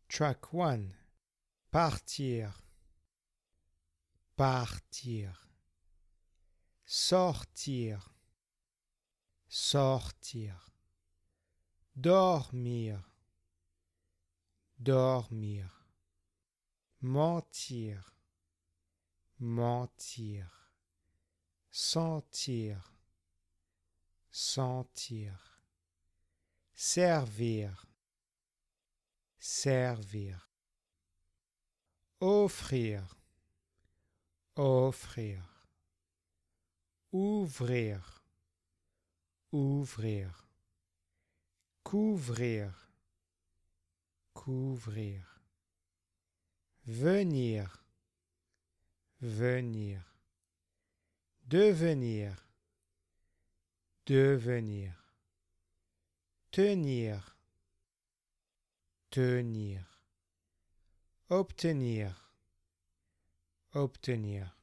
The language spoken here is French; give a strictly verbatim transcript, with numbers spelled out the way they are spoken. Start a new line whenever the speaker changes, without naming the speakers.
Track one. Partir. Partir. Sortir. Sortir. Dormir. Dormir. Mentir. Mentir. Sentir. Sentir. Servir. Servir. Offrir. Offrir. Ouvrir. Ouvrir. Couvrir. Couvrir. Venir. Venir. Devenir. Devenir. Tenir. Tenir. Obtenir. Obtenir.